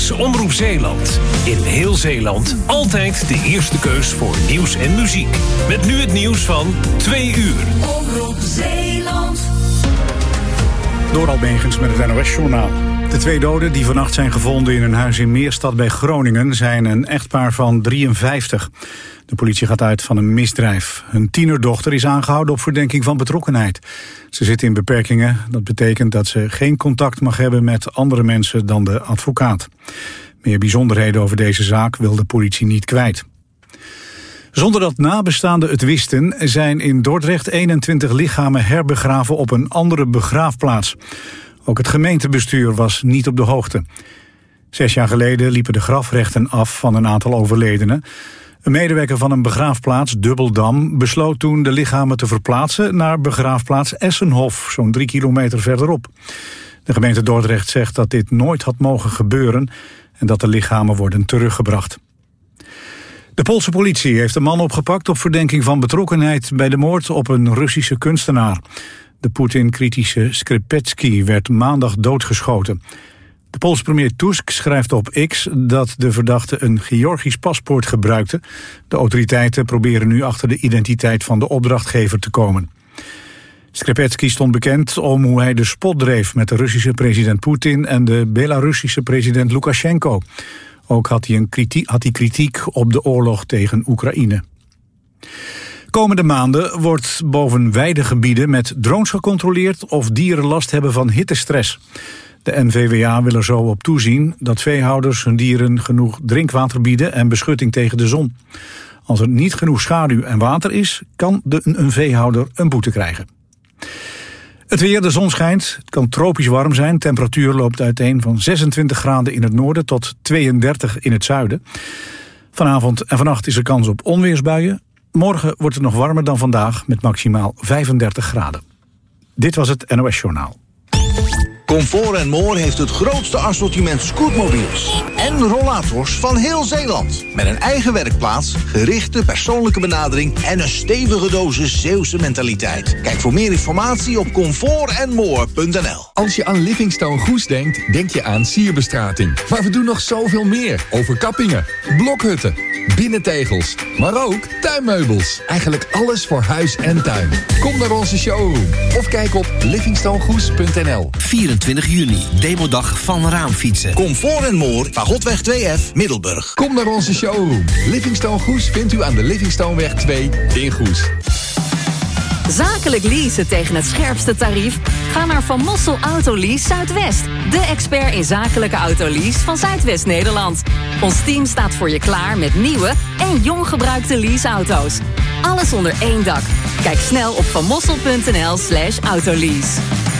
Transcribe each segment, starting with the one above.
is Omroep Zeeland. In heel Zeeland altijd de eerste keus voor nieuws en muziek. Met nu het nieuws van 2 uur. Omroep Zeeland. Door Albegens met het NOS-journaal. De 2 doden die vannacht zijn gevonden in een huis in Meerstad bij Groningen zijn een echtpaar van 53. De politie gaat uit van een misdrijf. Hun tienerdochter is aangehouden op verdenking van betrokkenheid. Ze zit in beperkingen. Dat betekent dat ze geen contact mag hebben met andere mensen dan de advocaat. Meer bijzonderheden over deze zaak wil de politie niet kwijt. Zonder dat nabestaanden het wisten, zijn in Dordrecht 21 lichamen herbegraven op een andere begraafplaats. Ook het gemeentebestuur was niet op de hoogte. 6 jaar geleden liepen de grafrechten af van een aantal overledenen. Een medewerker van een begraafplaats, Dubbeldam, besloot toen de lichamen te verplaatsen naar begraafplaats Essenhof, zo'n 3 kilometer verderop. De gemeente Dordrecht zegt dat dit nooit had mogen gebeuren en dat de lichamen worden teruggebracht. De Poolse politie heeft een man opgepakt op verdenking van betrokkenheid bij de moord op een Russische kunstenaar. De Poetin-kritische Skripetsky werd maandag doodgeschoten. De Poolse premier Tusk schrijft op X dat de verdachte een Georgisch paspoort gebruikte. De autoriteiten proberen nu achter de identiteit van de opdrachtgever te komen. Skripetsky stond bekend om hoe hij de spot dreef met de Russische president Poetin en de Belarusische president Lukashenko. Ook had hij kritiek op de oorlog tegen Oekraïne. Komende maanden wordt boven weidegebieden met drones gecontroleerd of dieren last hebben van hittestress. De NVWA wil er zo op toezien dat veehouders hun dieren genoeg drinkwater bieden en beschutting tegen de zon. Als er niet genoeg schaduw en water is, kan een veehouder een boete krijgen. Het weer, de zon schijnt, het kan tropisch warm zijn. Temperatuur loopt uiteen van 26 graden in het noorden tot 32 in het zuiden. Vanavond en vannacht is er kans op onweersbuien. Morgen wordt het nog warmer dan vandaag met maximaal 35 graden. Dit was het NOS Journaal. Comfort & More heeft het grootste assortiment scootmobiels en rollators van heel Zeeland. Met een eigen werkplaats, gerichte persoonlijke benadering en een stevige dosis Zeeuwse mentaliteit. Kijk voor meer informatie op comfortandmore.nl. Als je aan Livingstone Goes denkt, denk je aan sierbestrating. Maar we doen nog zoveel meer. Overkappingen, blokhutten, binnentegels, maar ook tuinmeubels. Eigenlijk alles voor huis en tuin. Kom naar onze showroom of kijk op livingstonegoes.nl. 24 juni, demodag van raamfietsen. Comfort & More, Fagotweg 2F, Middelburg. Kom naar onze showroom. Livingstone Goes vindt u aan de Livingstoneweg 2 in Goes. Zakelijk leasen tegen het scherpste tarief? Ga naar Van Mossel Autolease Zuidwest. De expert in zakelijke autolease van Zuidwest-Nederland. Ons team staat voor je klaar met nieuwe en jong gebruikte leaseauto's. Alles onder één dak. Kijk snel op vanmossel.nl/autolease.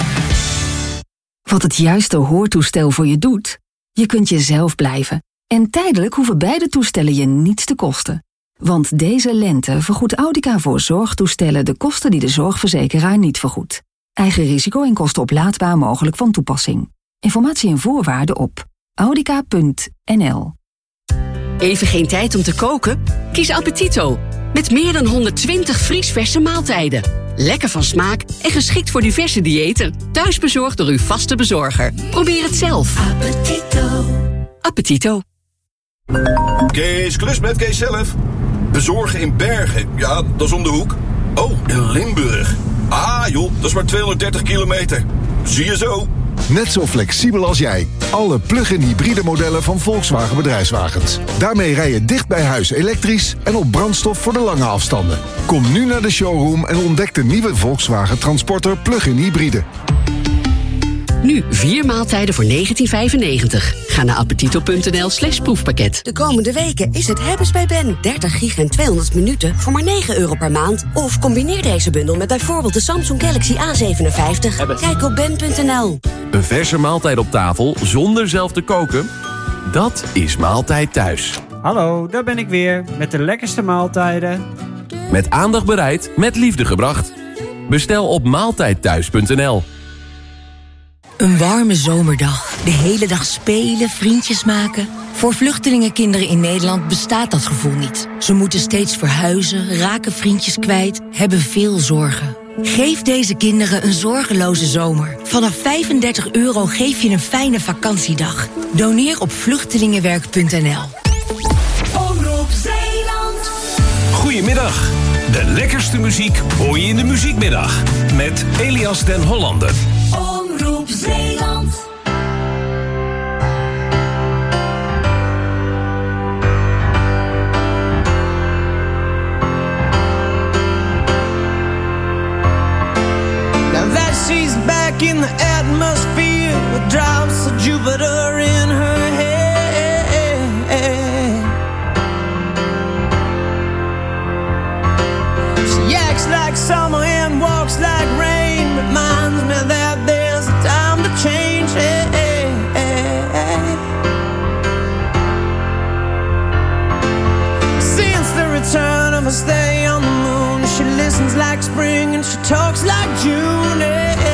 Wat het juiste hoortoestel voor je doet? Je kunt jezelf blijven. En tijdelijk hoeven beide toestellen je niets te kosten. Want deze lente vergoedt Audica voor zorgtoestellen de kosten die de zorgverzekeraar niet vergoedt. Eigen risico en kosten oplaadbaar mogelijk van toepassing. Informatie en voorwaarden op audica.nl. Even geen tijd om te koken? Kies Appetito. Met meer dan 120 vriesverse maaltijden. Lekker van smaak en geschikt voor diverse diëten. Thuisbezorgd door uw vaste bezorger. Probeer het zelf. Appetito. Appetito. Kees, klus met Kees zelf. Bezorgen in Bergen, ja, dat is om de hoek. Oh, in Limburg. Ah joh, dat is maar 230 kilometer. Zie je zo. Net zo flexibel als jij. Alle plug-in hybride modellen van Volkswagen Bedrijfswagens. Daarmee rij je dicht bij huis elektrisch en op brandstof voor de lange afstanden. Kom nu naar de showroom en ontdek de nieuwe Volkswagen Transporter plug-in hybride. Nu 4 maaltijden voor €19,95. Ga naar appetito.nl/proefpakket. De komende weken is het hebben's bij Ben. 30 gig en 200 minuten voor maar €9 per maand. Of combineer deze bundel met bijvoorbeeld de Samsung Galaxy A57. Kijk op ben.nl. Een verse maaltijd op tafel zonder zelf te koken? Dat is Maaltijd Thuis. Hallo, daar ben ik weer met de lekkerste maaltijden. Met aandacht bereid, met liefde gebracht. Bestel op maaltijdthuis.nl. Een warme zomerdag. De hele dag spelen, vriendjes maken. Voor vluchtelingenkinderen in Nederland bestaat dat gevoel niet. Ze moeten steeds verhuizen, raken vriendjes kwijt, hebben veel zorgen. Geef deze kinderen een zorgeloze zomer. Vanaf €35 geef je een fijne vakantiedag. Doneer op vluchtelingenwerk.nl. Omroep Zeeland. Goedemiddag. De lekkerste muziek hoor je in de Muziekmiddag. Met Elias den Hollander. Omroep Zeeland. She's back in the atmosphere with drops of Jupiter in her head. She acts like summer and walks like rain. Reminds me that there's a time to change. Since the return of her stay on the moon, she listens like spring and she talks like June.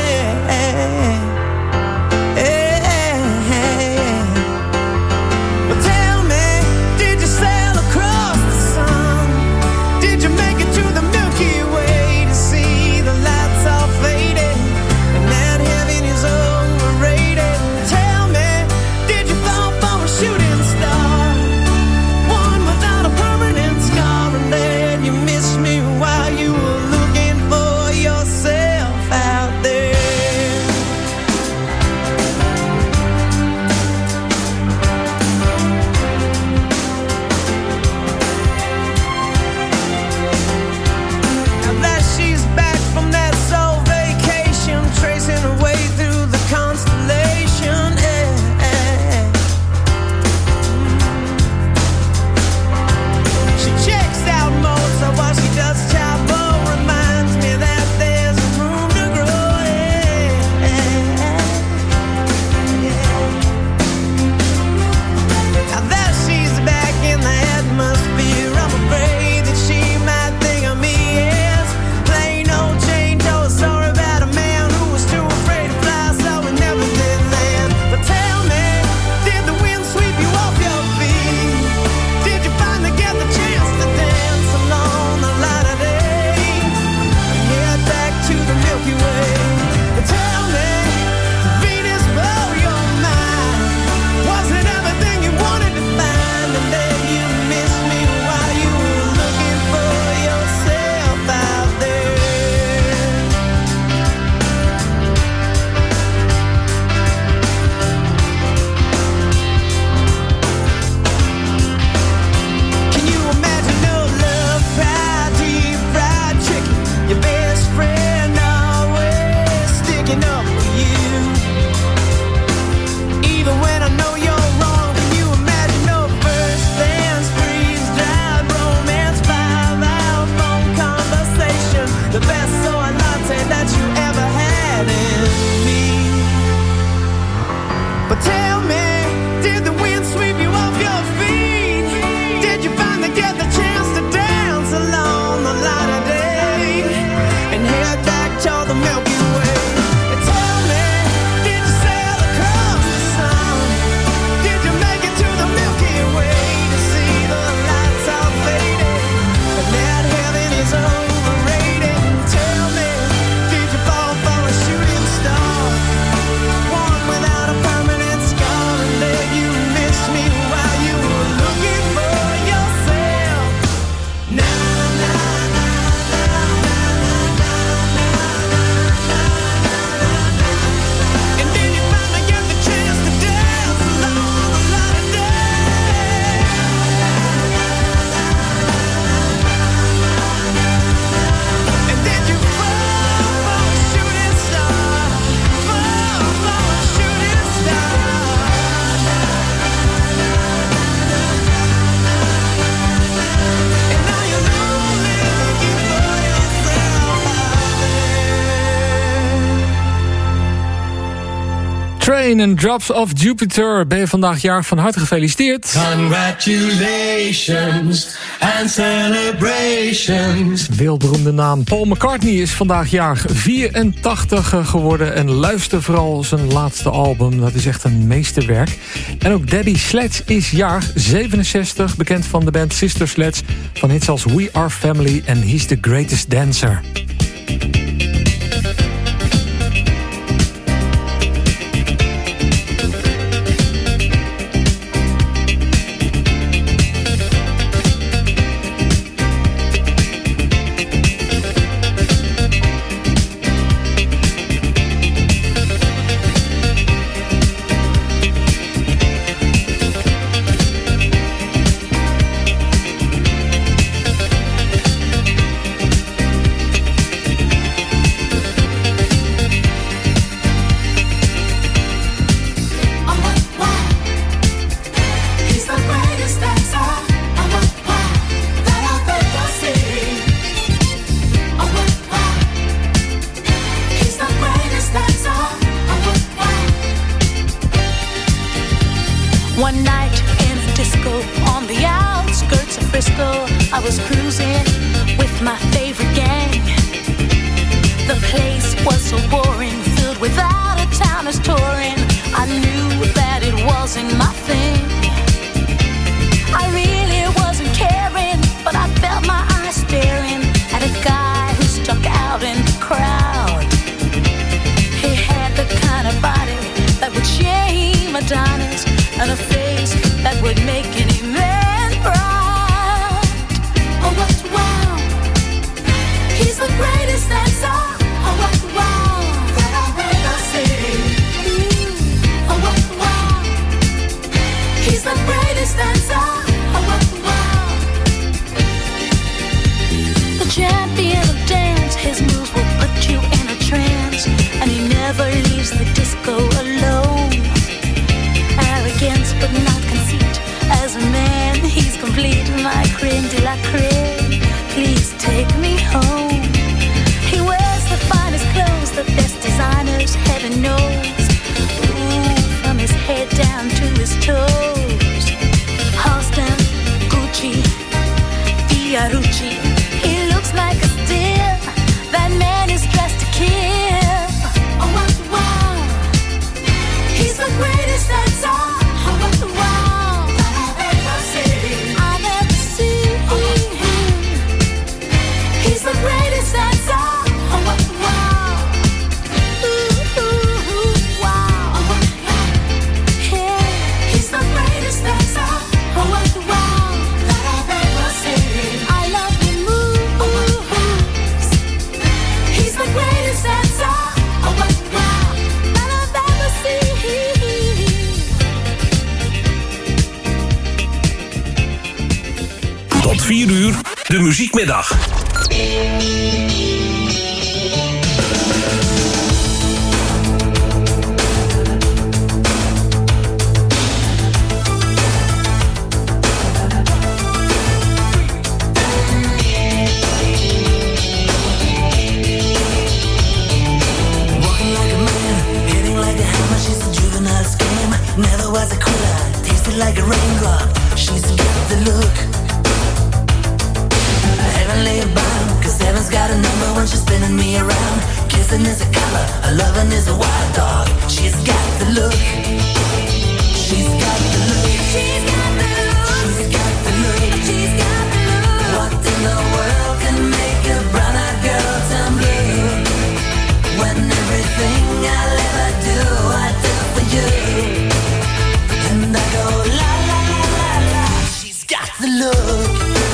Train and Drops of Jupiter. Ben je vandaag jarig, van harte gefeliciteerd. Congratulations and celebrations. Wereldberoemde naam Paul McCartney is vandaag jarig, 84 geworden. En luister vooral zijn laatste album, dat is echt een meesterwerk. En ook Debbie Sledge is jarig, 67, bekend van de band Sister Sledge. Van hits als We Are Family en He's the Greatest Dancer. One night in a disco on the outskirts of Frisco, I was cruising with my favorite gang. The place was so boring, filled with out-of-towners touring. I knew that it wasn't my thing. I really wasn't caring, but I felt my eyes staring at a guy who stuck out in the crowd. He had the kind of body that would shame Adonis, and a face that would make any man proud. Oh, what wow! He's the greatest dancer. Oh, what wow! That I've ever seen. Oh, what wow! He's the greatest dancer. Oh, what wow! The champion of dance, his moves will put you in a trance, and he never leaves the disco alone. Arrogance but not conceit, as a man he's complete. My creme de la creme, please take me home. He wears the finest clothes, the best designers, heaven knows. Ooh, from his head down to his toes. Halston, Gucci, Fiorucci, he looks like a steal. That man is dressed to kill. Oh, what wow! He's the greatest dancer. Oh, what wow! That I've ever seen. I've ever seen. He's the greatest dancer. Oh, what wow! Ooh, ooh, ooh, wow! Oh, what wow! Yeah, he's the greatest dancer. Oh, what wow! That I've ever seen. I love the moves. He's the greatest dancer. Oh, what wow! That I've ever seen. Tot 4 uur, de muziekmiddag. Walking like a man, hitting like a hammer. She's a juvenile scam. Never was a quitter, tasted like a raindrop. She's got the look. Heavenly bound, cause heaven's got a number when she's spinning me around. Kissing is a color, her loving is a wild dog. She's got the look. She's got the look. She's got the look. She's got the look. She's got the look. What in the world can make a brown-eyed girl turn blue? When everything I'll ever do, I do for you. And I go la la la la la. She's got the look.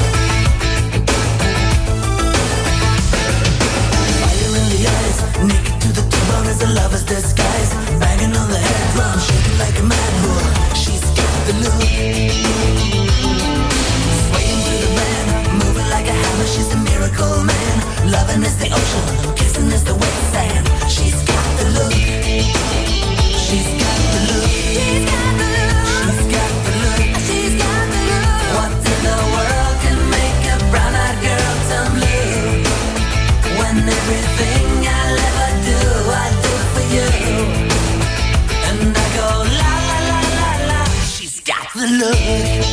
Naked to the T-bone as a lover's disguise. Banging on the head drum, shaking like a mad bull. She's got the look. Swaying through the band, moving like a hammer. She's a miracle man. Loving is the ocean, kissing is the wet sand. She's got the look. She's got the look. She's got the look. She's got the look. She's got the look. What in the world can make a brown-eyed girl turn blue? When everything I'll ever do, I do for you. And I go la la la la la. She's got the look.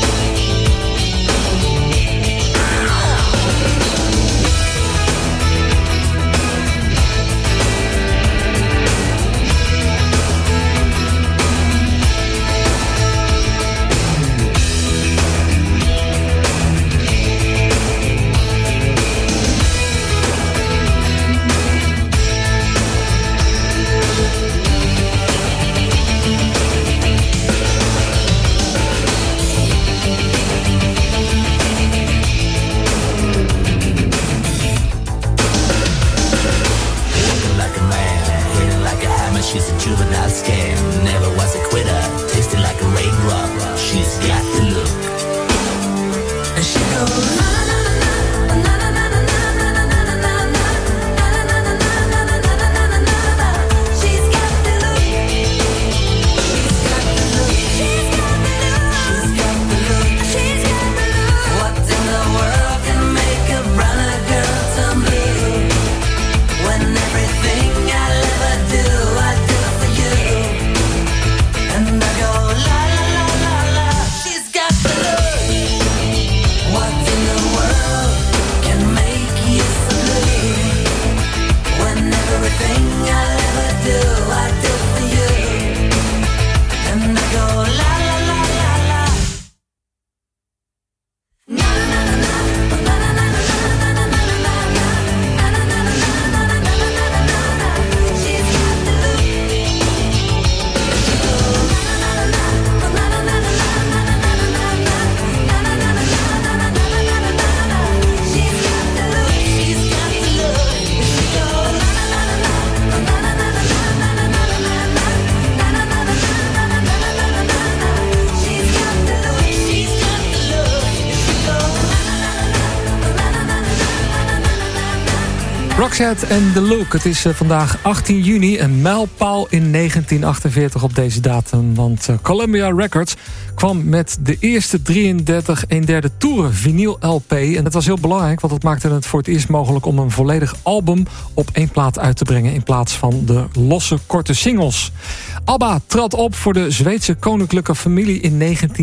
Roxette en The Look. Het is vandaag 18 juni, een mijlpaal in 1948 op deze datum. Want Columbia Records kwam met de eerste 33 1/3 toeren vinyl LP. En dat was heel belangrijk, want dat maakte het voor het eerst mogelijk om een volledig album op één plaat uit te brengen in plaats van de losse korte singles. ABBA trad op voor de Zweedse koninklijke familie in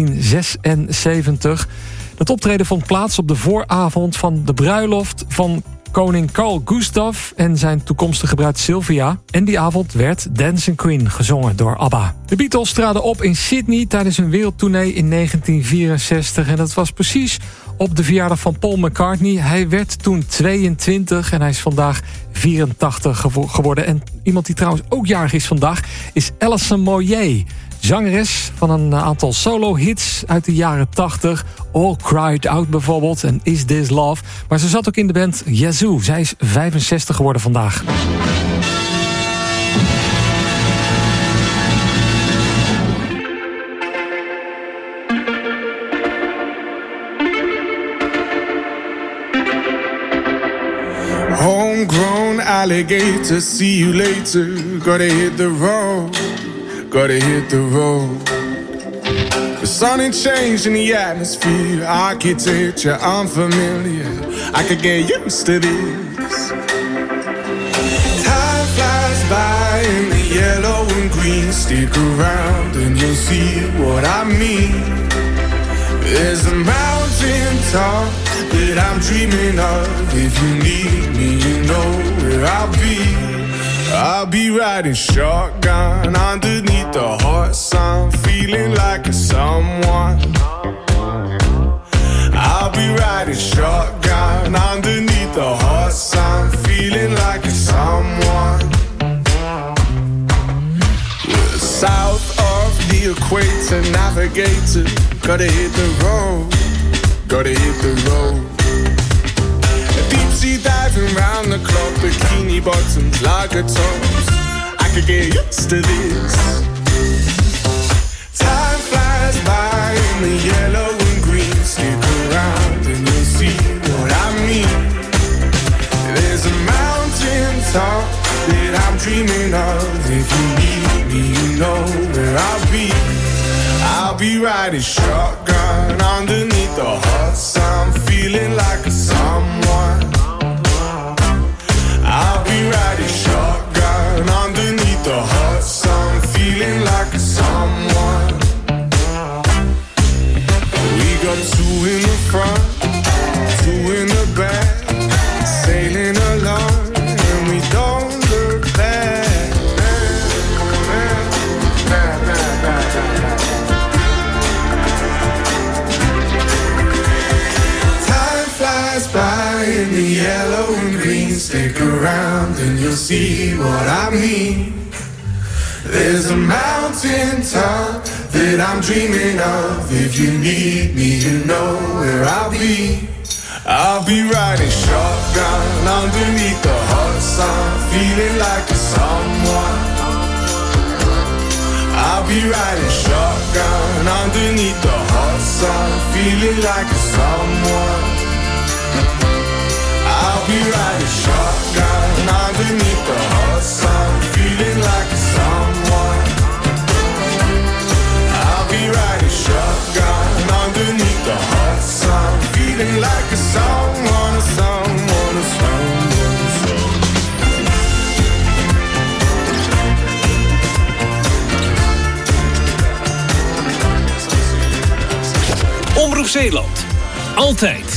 1976. Het optreden vond plaats op de vooravond van de bruiloft van koning Carl Gustaf en zijn toekomstige bruid Sylvia. En die avond werd Dancing Queen gezongen door ABBA. De Beatles traden op in Sydney tijdens een wereldtournee in 1964. En dat was precies op de verjaardag van Paul McCartney. Hij werd toen 22 en hij is vandaag 84 geworden. En iemand die trouwens ook jarig is vandaag is Alison Moyet. Zangeres van een aantal solo-hits uit de jaren 80. All Cried Out bijvoorbeeld en Is This Love. Maar ze zat ook in de band Yazoo. Zij is 65 geworden vandaag. Homegrown alligator, see you later. Gotta hit the road. Gotta hit the road. The sun ain't changed in the atmosphere. Architecture unfamiliar. I could get used to this. Time flies by in the yellow and green. Stick around and you'll see what I mean. There's a mountain top that I'm dreaming of. If you need me, you know where I'll be. I'll be riding shotgun underneath the hot sun, feeling like a someone. I'll be riding shotgun underneath the hot sun, feeling like a someone. South of the equator, navigator, gotta hit the road, gotta hit the road. Deep sea diving round the clock, bikini bottoms, lager tops. I could get used to this. Time flies by in the yellow and green. Stick around and you'll see what I mean. There's a mountain top that I'm dreaming of. If you need me, you know where I'll be. I'll be riding shotgun underneath the hot sun, feeling like a someone. I'll be riding shotgun underneath the hot sun, feeling like a someone. We got two in the front, two in the back, sailing along, and we don't look back. By in the yellow and green, stick around and you'll see what I mean. There's a mountain top that I'm dreaming of. If you need me, you know where I'll be. I'll be riding shotgun underneath the hot sun, feeling like a someone. I'll be riding shotgun underneath the hot sun, feeling like a someone. I'll be riding shotgun underneath the hot sun, feeling like a someone. I'll be riding shotgun underneath the hot sun, feeling like a someone, a someone, a someone, a someone. Omroep Zeeland. Altijd.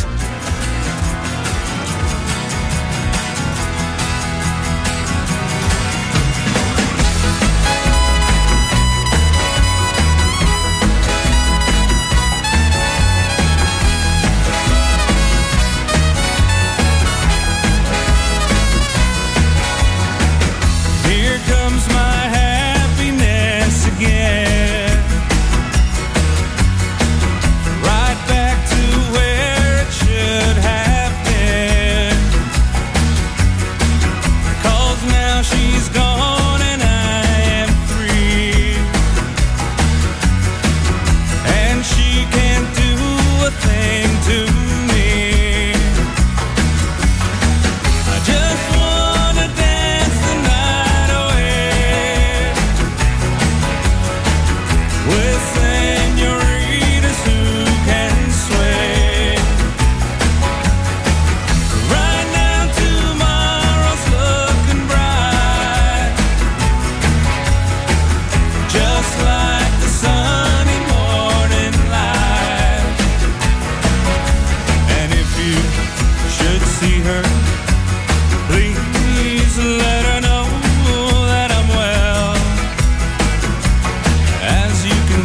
Right back to where it should.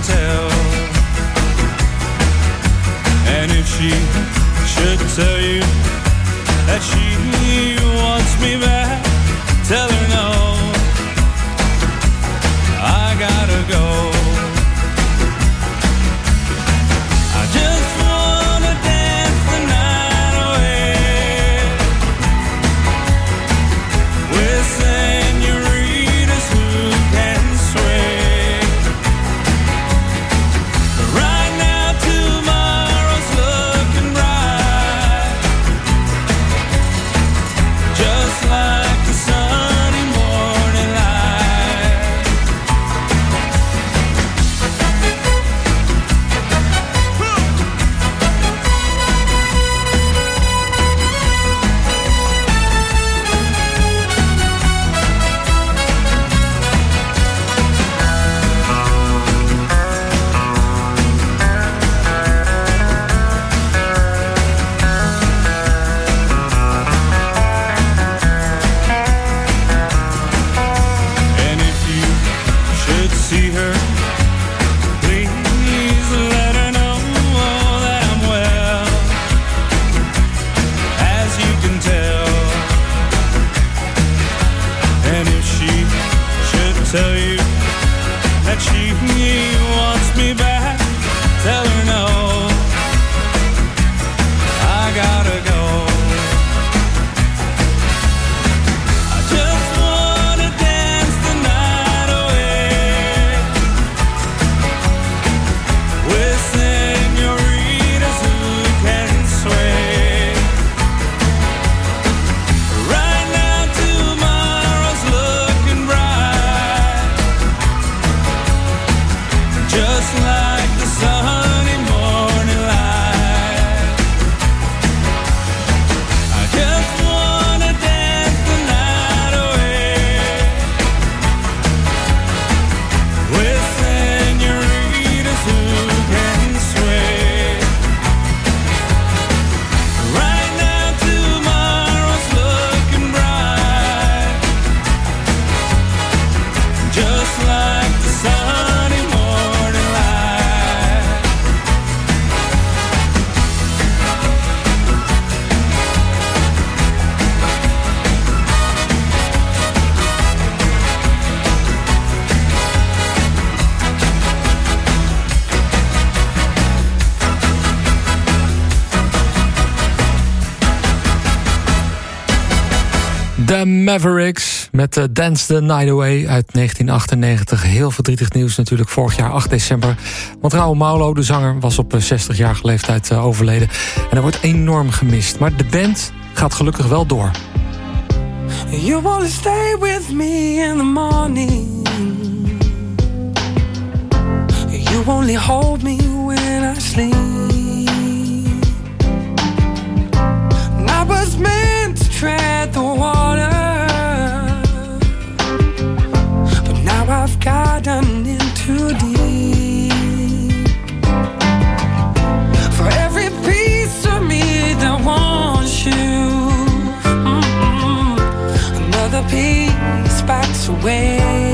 tell. And if she should tell you that she wants me back, tell her no, I gotta go. I just wanna dance the night away with senoritas who can sway. But right now tomorrow's looking bright, just like the sunny morning light. And if you should see her, please let her know that I'm well, as you can tell. And if she should tell you that she wants me back, tell her no, I gotta go. I just wanna dance the night away with senoritas who can sway. Right now tomorrow's looking bright, just like the sunny morning light. I just wanna dance the night away with senoritas who can sway. Right now tomorrow's looking bright, just like the sunny morning light. The Mavericks met Dance the Night Away uit 1998. Heel verdrietig nieuws natuurlijk, vorig jaar 8 december. Want Raoul Maulo, de zanger, was op 60-jarige leeftijd overleden. En hij wordt enorm gemist. Maar de band gaat gelukkig wel door. You wanna stay with me in the morning. You only hold me when I sleep. And I was meant to tread the water, but now I've gotten in too deep. For every piece of me that wants you, another piece backs away.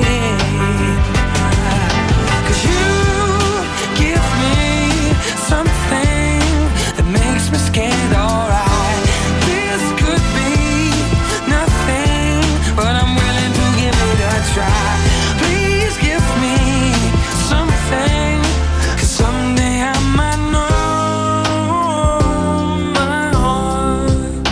'Cause you give me something that makes me scared, alright. This could be nothing, but I'm willing to give it a try. Please give me something, 'cause someday I might know my heart.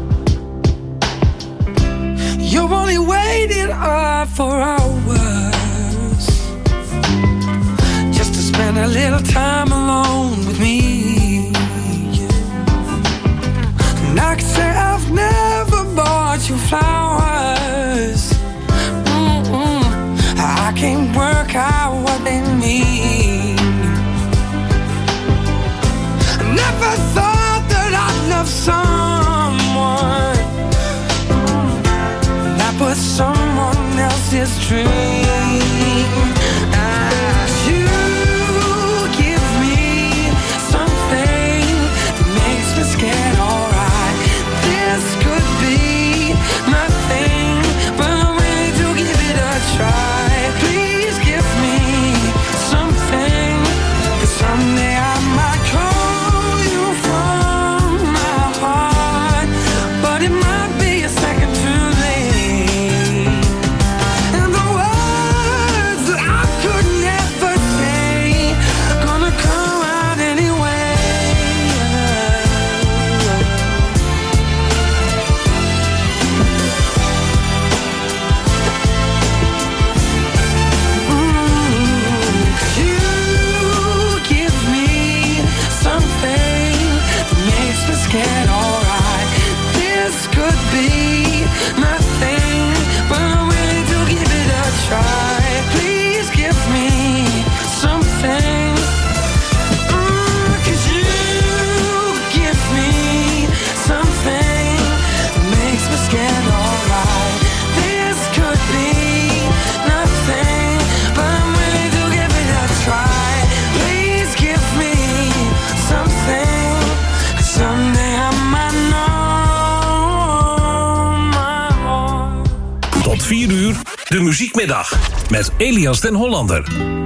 You only waited up for hours just to spend a little time alone with me. And I can say I've never bought you flowers. I can't work out what they mean. I never thought that I'd love someone that was someone else's dream. You give me something that makes me scared, alright. This could be nothing, but I'm willing to give it a try. Please give me something, De Muziekmiddag met Elias den Hollander.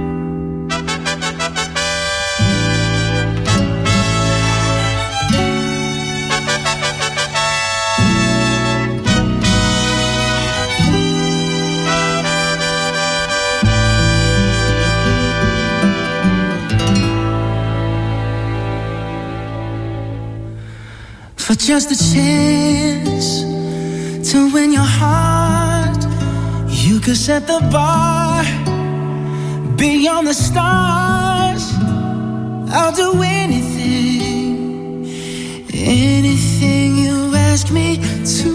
For just a chance to win your heart, you could set the bar beyond the stars. I'll do anything, anything you ask me to.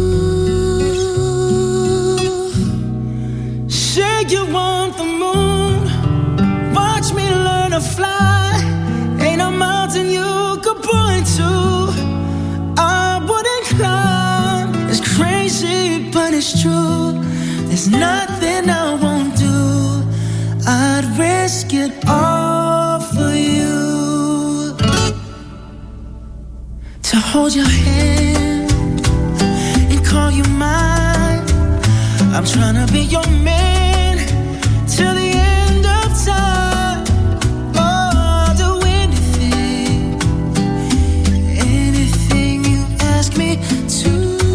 Say you want the moon, watch me learn to fly. Ain't a mountain you could point to it's crazy, but it's true. There's nothing I won't do. I'd risk it all for you. To hold your hand and call you mine. I'm trying to be your man till the end of time. Oh, I'll do anything, anything you ask me to.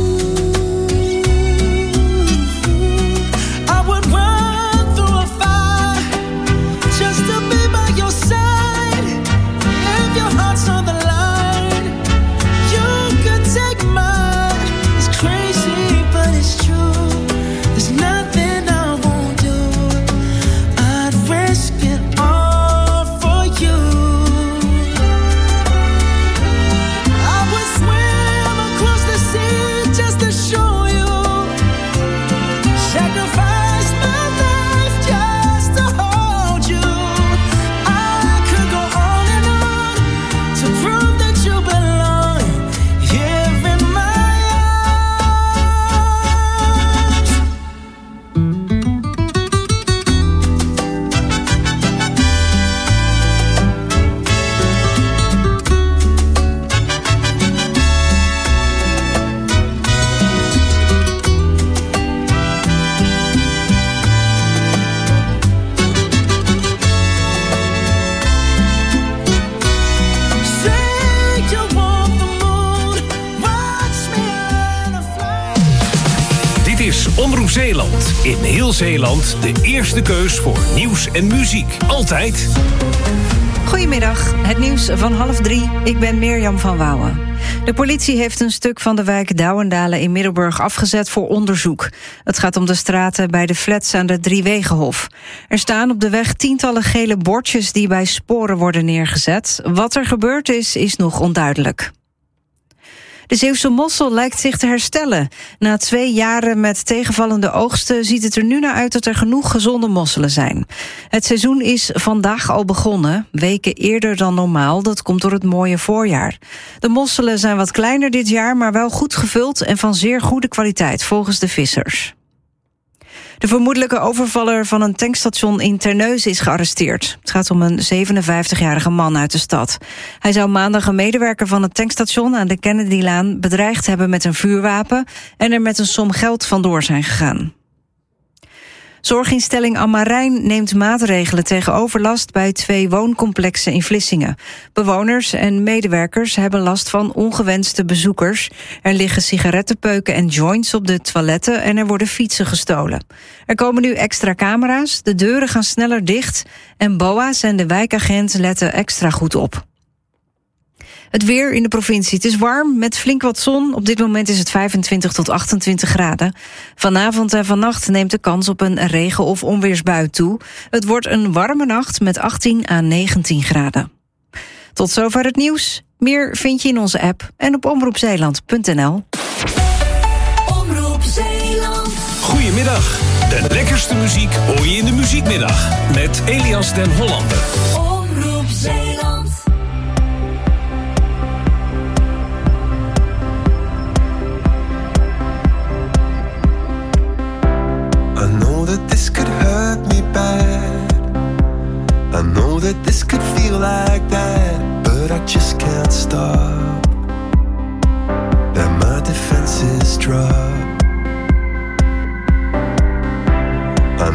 Omroep Zeeland. In heel Zeeland de eerste keus voor nieuws en muziek. Altijd. Goedemiddag, het nieuws van 2:30. Ik ben Mirjam van Wouwen. De politie heeft een stuk van de wijk Douwendalen in Middelburg afgezet voor onderzoek. Het gaat om de straten bij de flats aan de Driewegenhof. Er staan op de weg tientallen gele bordjes die bij sporen worden neergezet. Wat er gebeurd is nog onduidelijk. De Zeeuwse mossel lijkt zich te herstellen. Na 2 jaren met tegenvallende oogsten ziet het er nu naar uit dat er genoeg gezonde mosselen zijn. Het seizoen is vandaag al begonnen, weken eerder dan normaal. Dat komt door het mooie voorjaar. De mosselen zijn wat kleiner dit jaar, maar wel goed gevuld en van zeer goede kwaliteit volgens de vissers. De vermoedelijke overvaller van een tankstation in Terneuzen is gearresteerd. Het gaat om een 57-jarige man uit de stad. Hij zou maandag een medewerker van het tankstation aan de Kennedylaan bedreigd hebben met een vuurwapen en er met een som geld vandoor zijn gegaan. Zorginstelling Ammarijn neemt maatregelen tegen overlast bij 2 wooncomplexen in Vlissingen. Bewoners en medewerkers hebben last van ongewenste bezoekers. Er liggen sigarettenpeuken en joints op de toiletten en er worden fietsen gestolen. Er komen nu extra camera's, de deuren gaan sneller dicht en BOA's en de wijkagent letten extra goed op. Het weer in de provincie. Het is warm met flink wat zon. Op dit moment is het 25 tot 28 graden. Vanavond en vannacht neemt de kans op een regen- of onweersbui toe. Het wordt een warme nacht met 18 à 19 graden. Tot zover het nieuws. Meer vind je in onze app en op omroepzeeland.nl. Omroep Zeeland. Goedemiddag. De lekkerste muziek hoor je in de Muziekmiddag. Met Elias den Hollander. Omroep Zeeland. I know that this could hurt me bad. I know that this could feel like that, but I just can't stop. And my defenses drop.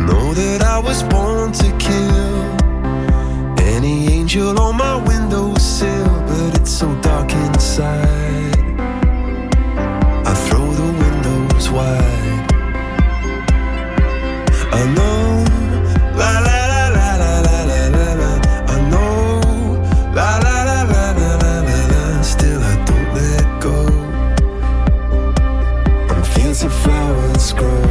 know that I was born to kill any angel on my windowsill, but it's so dark inside. I throw the windows wide. I know, la la la la la la la la la. I know, la la la la la la la la. Still I don't let go. And fields of flowers grow.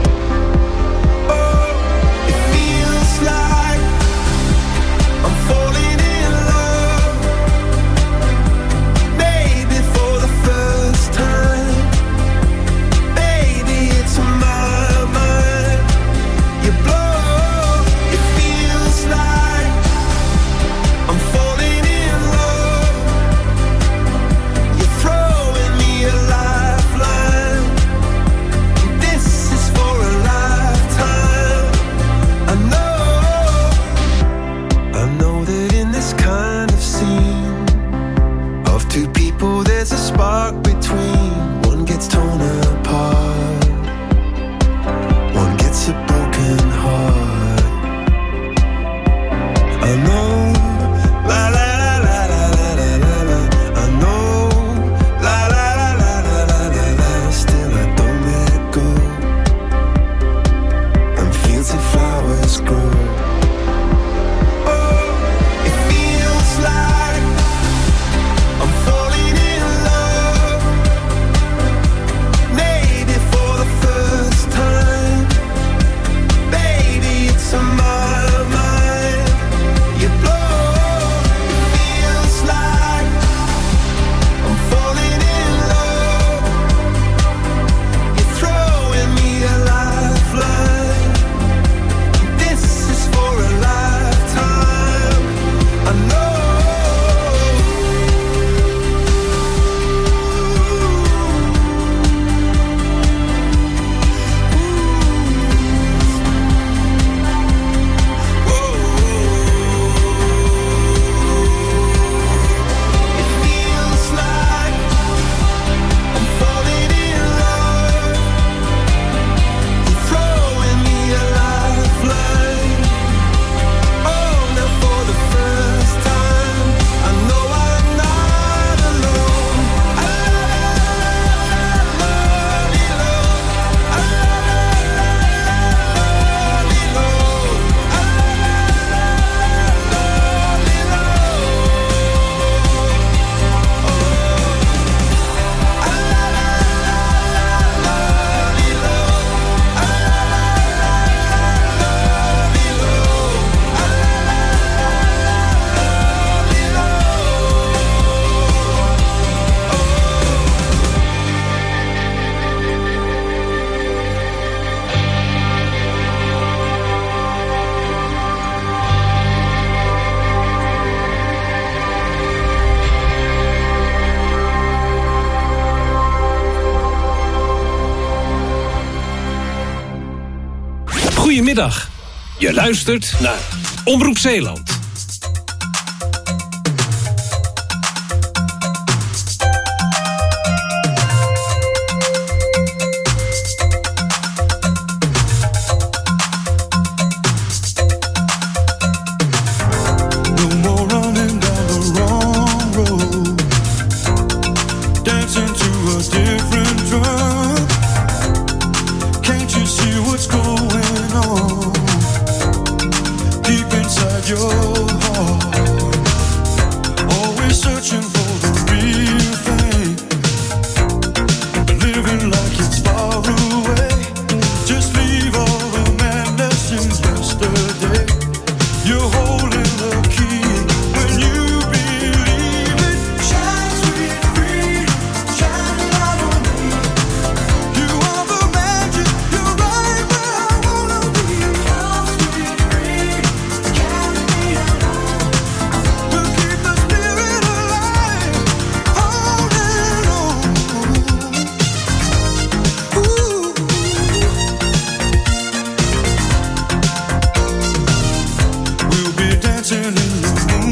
There's a spark between. One gets torn apart, one gets a broken heart. I know, la la la la la la la la la. I know, la la la la la la la la. Still I don't let go. And fields of flowers grow. Oh, it feels like I'm falling in. Goedemiddag. Je luistert naar Omroep Zeeland. Dancing in the moon.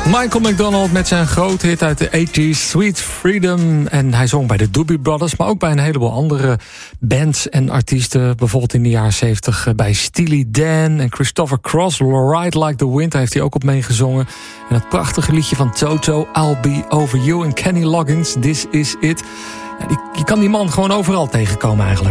Michael McDonald met zijn grote hit uit de 80s, Sweet Freedom. En hij zong bij de Doobie Brothers, maar ook bij een heleboel andere bands en artiesten. Bijvoorbeeld in de jaren 70 bij Steely Dan en Christopher Cross. Ride Like the Wind heeft hij ook op meegezongen. En het prachtige liedje van Toto, I'll Be Over You. En Kenny Loggins, This Is It. Ja, je kan die man gewoon overal tegenkomen eigenlijk.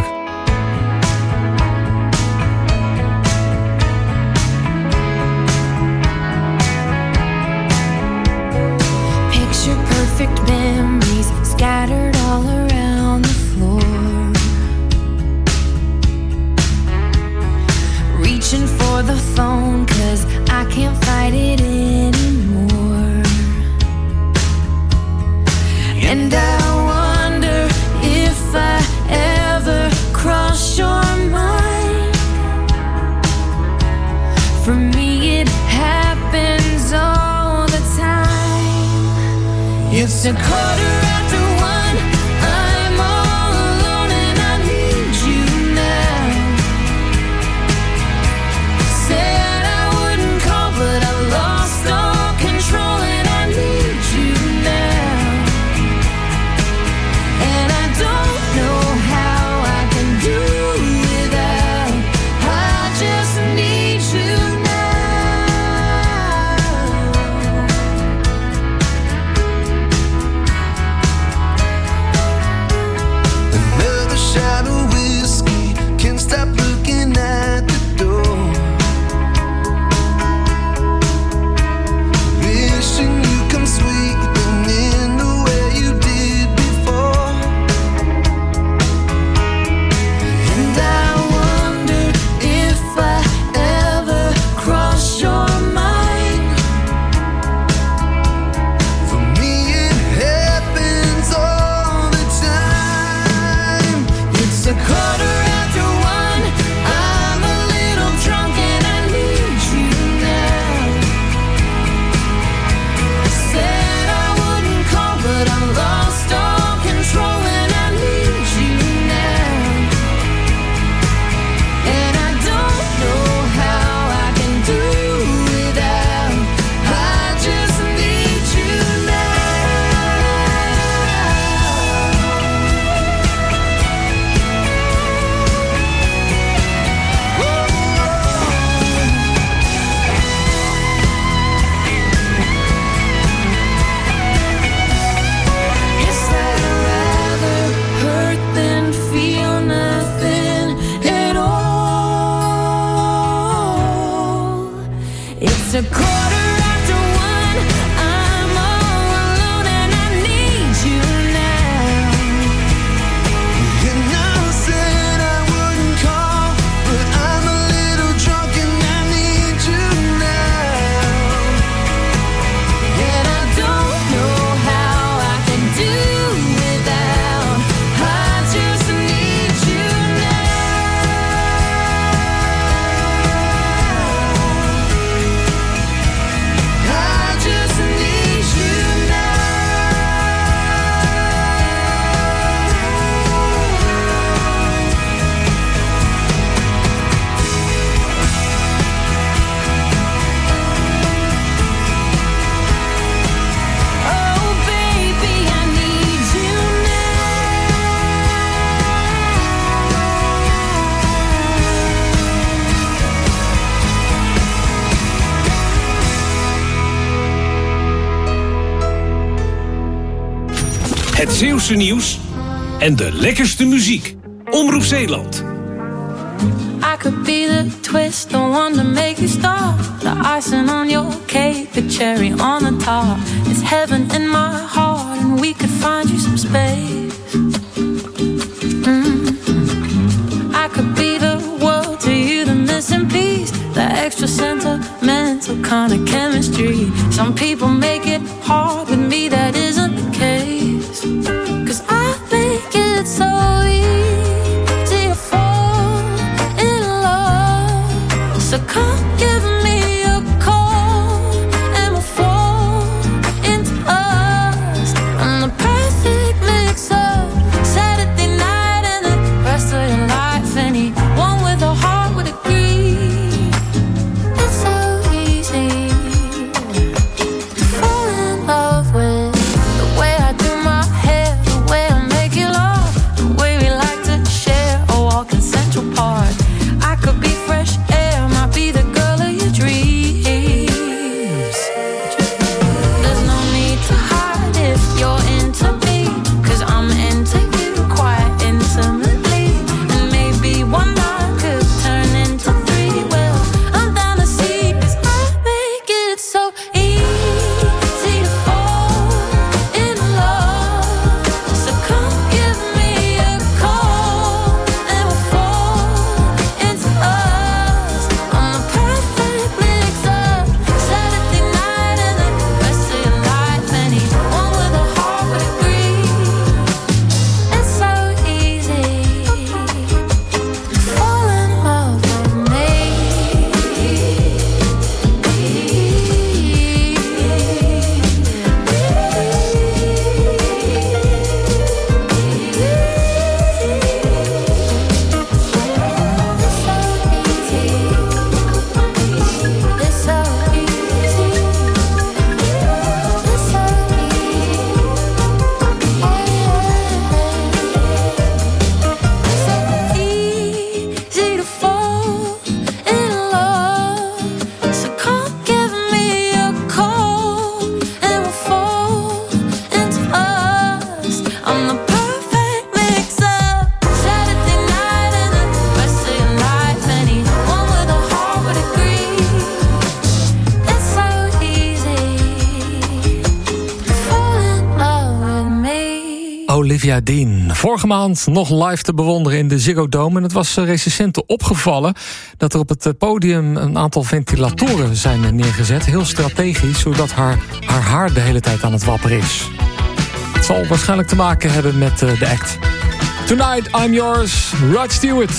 Perfect memories scattered all around the floor. Reaching for the phone 'cause I can't fight it anymore. And I wonder if I ever cross your mind. For me it happens all the time. It's a quarter after one, I'm all alone and I need you now. Said I wouldn't call but I lost all control and I need you now. And I don't know how I can do without, I just need you now. Shot of whiskey, can't stop looking at the door. Wishing you come sweeping in the way you did before. And I wonder if I ever cross your mind. For me it happens all the time. It's a quarter after one, I'm a little drunk and I need you now. Said I wouldn't call but I lost all control and I need you now. And I don't know how I can do without, I just need you now. Guess that I'd rather hurt than feel nothing at all. It's a quarter after one, I'm all alone and I need you now. And I said I wouldn't call, but I'm a little drunk and I need you now. And I don't know how I can do without, I just need you now. I just need you now. Oh baby, I need you Het Zeeuwse nieuws en de lekkerste muziek. Omroep Zeeland. I could be the twist, the one to make you stop. The icing on your cake, the cherry on the top. It's heaven in my heart, and we could find you some space. I could be the world to you, the missing piece, the extra sentimental kind of chemistry. Some people make it hard, with me that isn't the case. 'Cause I think it's so easy to fall in love. So come give me a call and we'll fall into us. I'm the perfect mix of Saturday night and the rest of your life. Anyone with a heart would agree. It's so easy to fall Olivia Dean. Vorige maand nog live te bewonderen in de Ziggo Dome. En het was recensenten opgevallen dat er op het podium een aantal ventilatoren zijn neergezet. Heel strategisch, zodat haar haar de hele tijd aan het wapperen is. Het zal waarschijnlijk te maken hebben met de act. Tonight I'm Yours, Rod Stewart.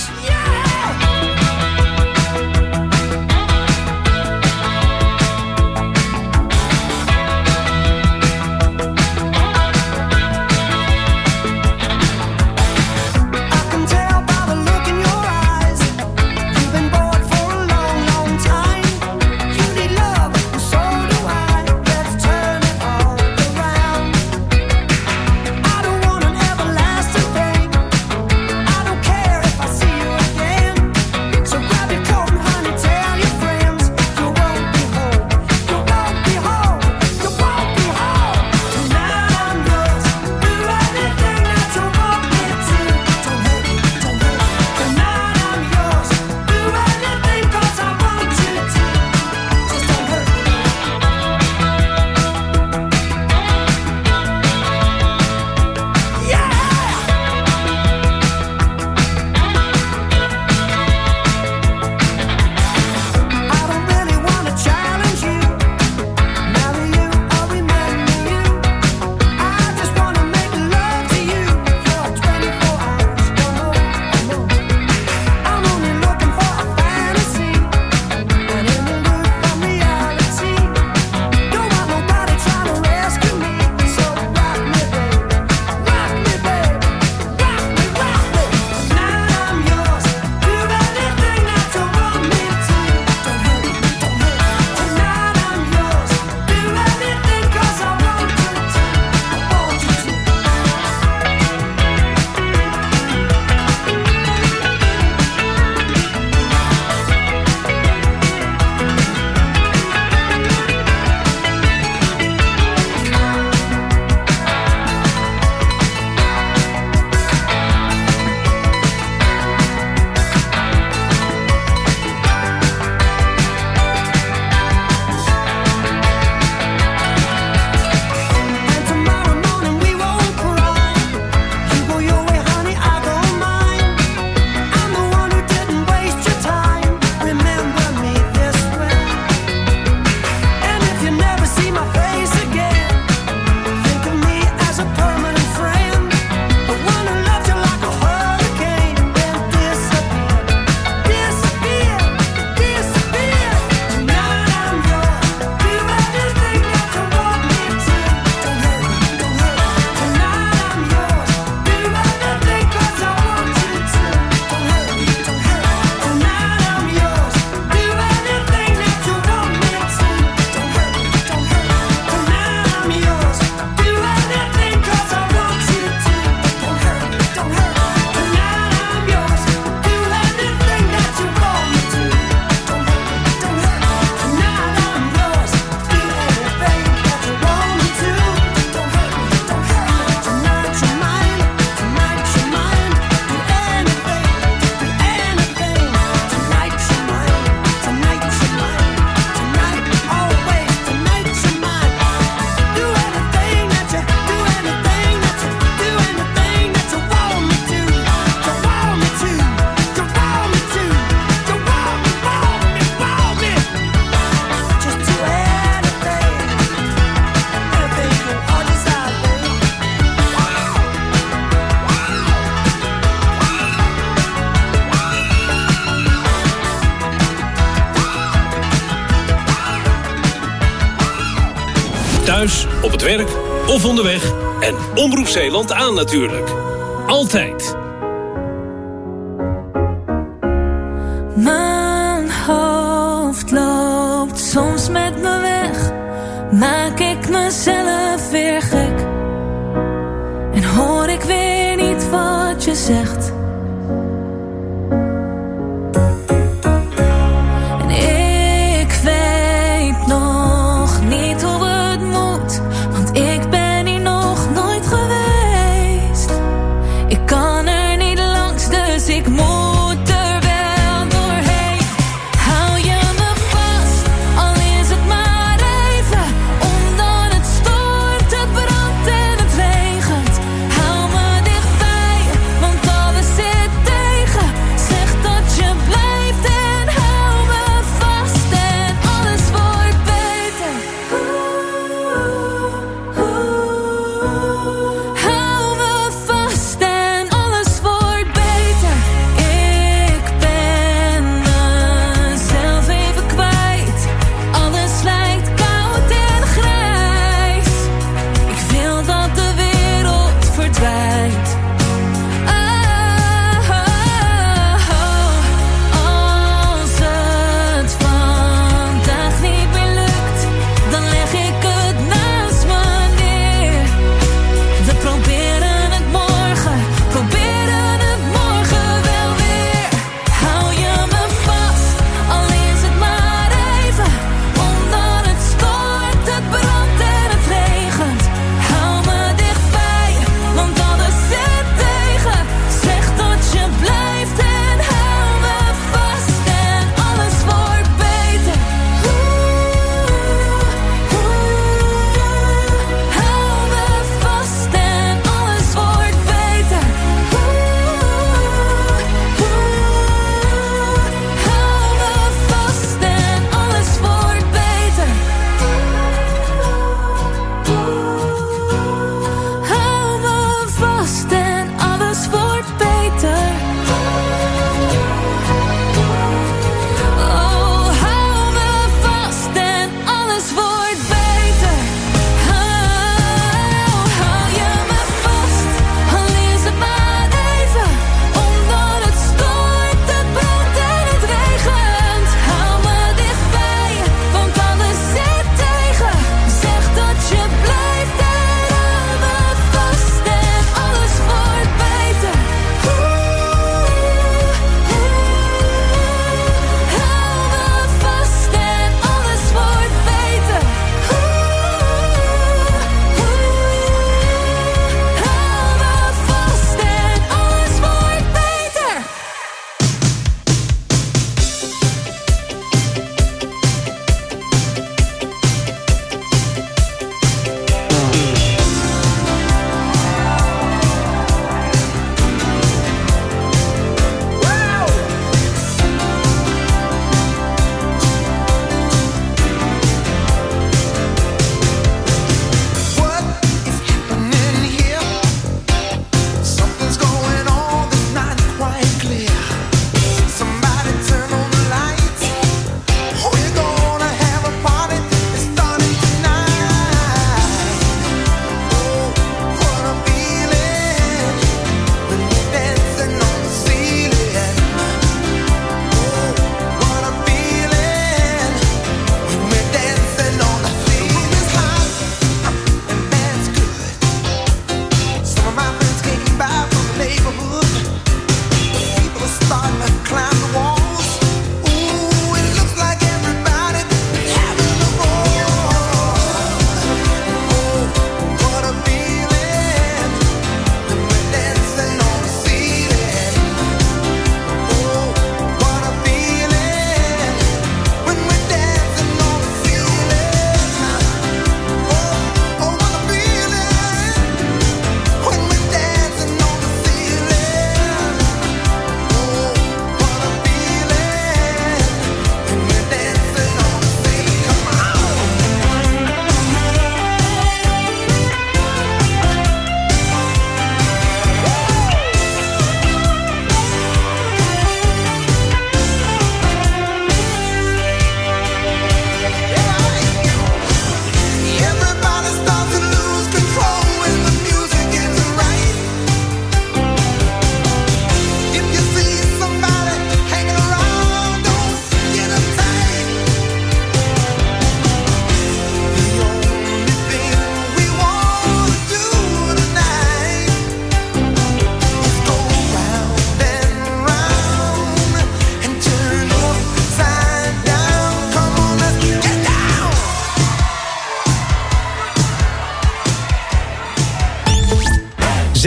Thuis, op het werk of onderweg. En Omroep Zeeland aan natuurlijk. Altijd. Mijn hoofd loopt soms met me weg. Maak ik mezelf weer gek. En hoor ik weer niet wat je zegt. En ik weet nog niet hoe het moet. Want ik ben hier nog nooit geweest. Ik kan er niet langs, dus ik moet er wel doorheen. Hou je me vast, al is het maar even. Omdat het stormt, het brandt en het regent. Hou me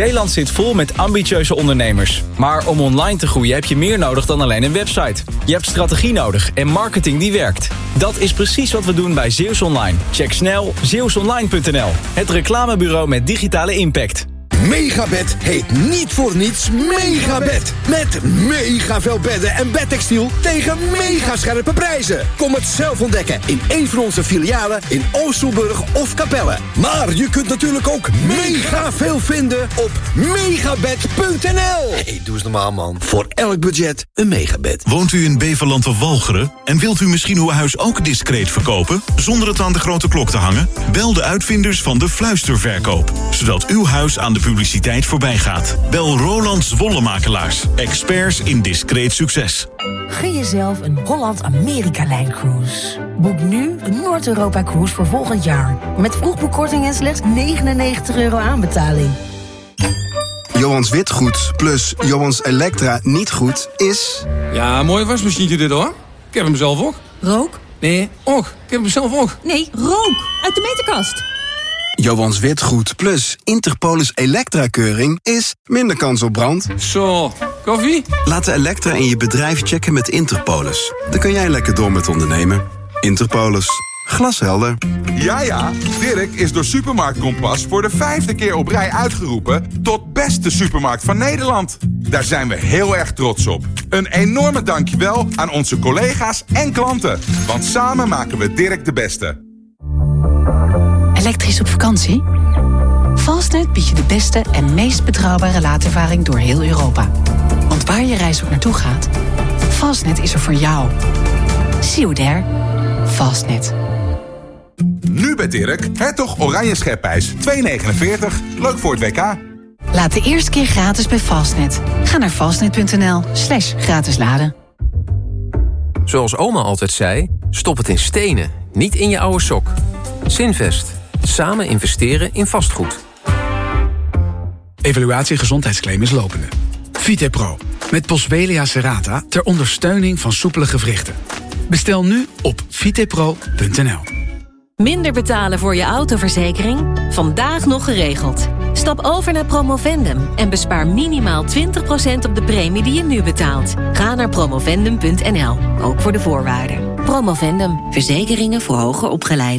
Zeeland zit vol met ambitieuze ondernemers. Maar om online te groeien heb je meer nodig dan alleen een website. Je hebt strategie nodig en marketing die werkt. Dat is precies wat we doen bij Zeeuws Online. Check snel zeeuwsonline.nl. Het reclamebureau met digitale impact. Megabed heet niet voor niets Megabed. Met mega veel bedden en bedtextiel tegen mega scherpe prijzen. Kom het zelf ontdekken in een van onze filialen in Oosterburg of Capelle. Maar je kunt natuurlijk ook mega veel vinden op megabed.nl. Hey, doe eens normaal, man. Voor elk budget een Megabed. Woont u in Beverland of Walcheren en wilt u misschien uw huis ook discreet verkopen, zonder het aan de grote klok te hangen? Bel de uitvinders van de fluisterverkoop, zodat uw huis aan de publiciteit voorbij gaat. Bel Roland Wollemakelaars, experts in discreet succes. Gun jezelf een Holland-Amerika-lijn-cruise. Boek nu een Noord-Europa-cruise voor volgend jaar. Met vroegboekkorting en slechts €99 aanbetaling. Johans Witgoed plus Johans Elektra niet goed is... Ja, mooi wasmachientje dit hoor. Ik heb hem zelf ook. Rook? Nee, ook. Ik heb hem zelf ook. Nee, rook. Uit de meterkast. Johans Witgoed plus Interpolis Elektra-keuring is minder kans op brand. Zo, koffie? Laat de Elektra in je bedrijf checken met Interpolis. Dan kun jij lekker door met ondernemen. Interpolis. Glashelder. Ja, Dirk is door Supermarkt Kompas voor de 5e keer op rij uitgeroepen tot beste supermarkt van Nederland. Daar zijn we heel erg trots op. Een enorme dankjewel aan onze collega's en klanten. Want samen maken we Dirk de beste. Elektrisch op vakantie? Fastnet biedt je de beste en meest betrouwbare laadervaring door heel Europa. Want waar je reis ook naartoe gaat, Fastnet is er voor jou. See you there. Fastnet. Nu bij Dirk, Hertog Oranje Schepijs, 2,49. Leuk voor het WK. Laat de eerste keer gratis bij Fastnet. Ga naar fastnet.nl/gratis laden. Zoals oma altijd zei, stop het in stenen, niet in je oude sok. Zinvest. Samen investeren in vastgoed. Evaluatie gezondheidsclaim is lopende. Vitepro. Met Boswellia serrata ter ondersteuning van soepele gewrichten. Bestel nu op vitepro.nl. Minder betalen voor je autoverzekering? Vandaag nog geregeld. Stap over naar Promovendum en bespaar minimaal 20% op de premie die je nu betaalt. Ga naar promovendum.nl, ook voor de voorwaarden. Promovendum, verzekeringen voor hoger opgeleiden.